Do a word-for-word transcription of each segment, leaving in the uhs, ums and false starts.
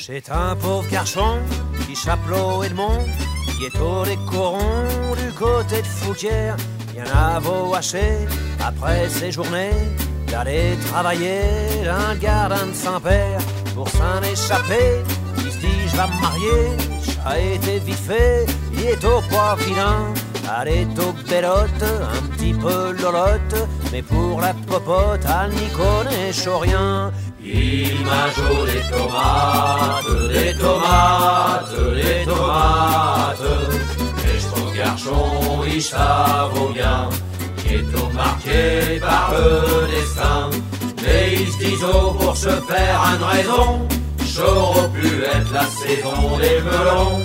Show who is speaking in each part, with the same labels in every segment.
Speaker 1: C'est un pauvre garçon qui chapelot Edmond, qui est au décoron du côté de Fouquière. Il y en a beau hacher après ses journées d'aller travailler d'un gardien de Saint-Père pour s'en échapper. Il se dit je vais me marier, ça a été vite fait, il est au poids vilain. Elle est au bellotte, un petit peu lolotte, mais pour la popote, elle n'y connaît chaud rien. Il m'a joué des tomates, des tomates, des tomates. Et je trouve garçon, il ça vaut bien, qui est tout marqué par le destin. Mais ils se disent oh, pour se faire une raison, j'aurais pu être la saison des melons.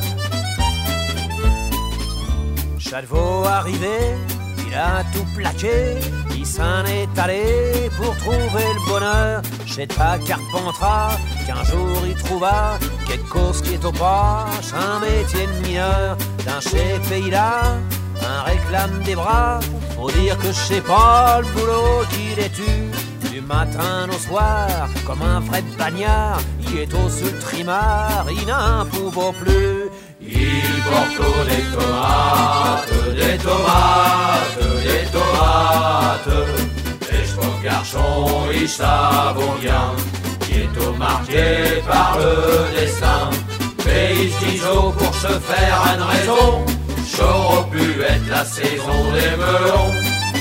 Speaker 1: Chalvaux arrivé, il a tout plaqué, il s'en est allé pour trouver le bonheur. Chez pas Carpentras, qu'un jour il trouva quelque chose qui est au pas, un métier de mineur. Dans ces pays-là, un réclame des bras, faut dire que je sais pas le boulot qu'il est tu. Du matin au soir, comme un vrai bagnard, il est au seul trimard, il n'en pouvait plus. Il porte des tomates, des tomates, des tomates. Et je trouve garçon, il ça vaut bien, qui est tout marqué par le destin. Mais ils se disent oh, pour se faire une raison, j'aurais pu être la saison des melons.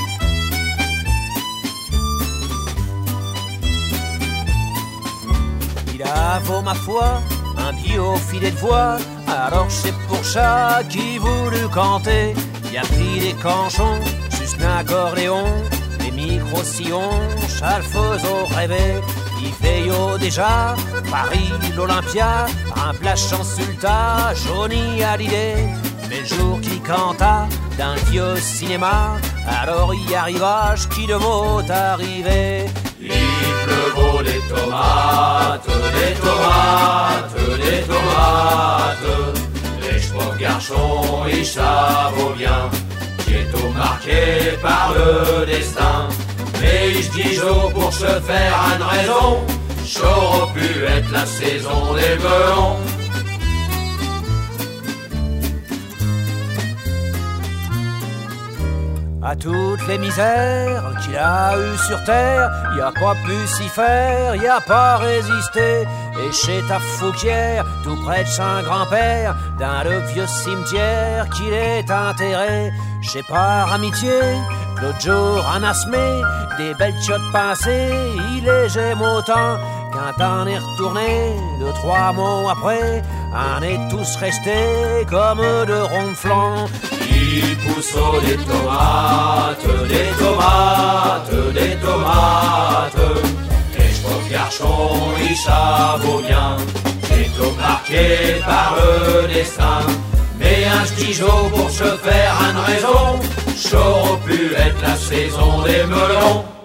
Speaker 1: Il a vaut ma foi un bio filet de voix, alors c'est pour ça qu'il voulut canter. Il a pris des canchons, juste un accordéon, des micro-sillons, chalfeusaux rêvé. Il veille déjà, Paris, l'Olympia, un plachant sulta, Johnny Hallyday. Mais le jour qu'il canta d'un vieux cinéma, alors y arriva ce qui devait arriver. Il pleuvait des tomates, des tomates, des tomates. Les chevaux garçons, ils ça vaut bien, qui est tout marqué par le destin. Mais ils se disent oh, pour se faire une raison, j'aurais pu être la saison des melons. À toutes les misères qu'il a eues sur terre, y a pas pu s'y faire, y a pas résisté. Et chez ta Fouquière, tout près de Saint-Grand-Père, dans le vieux cimetière qu'il est enterré. Chez par amitié, l'autre jour en asmé, des belles chiottes passées, il les aime autant. Quand on est retourné, deux, trois mots après, on est tous restés comme de ronflants. Il pousse des tomates, des tomates, des tomates. Et je trouve garçon, il ça vaut bien, c'est tout marqué par le destin. Mais un stigeot pour se faire une raison, j'aurais pu être la saison des melons.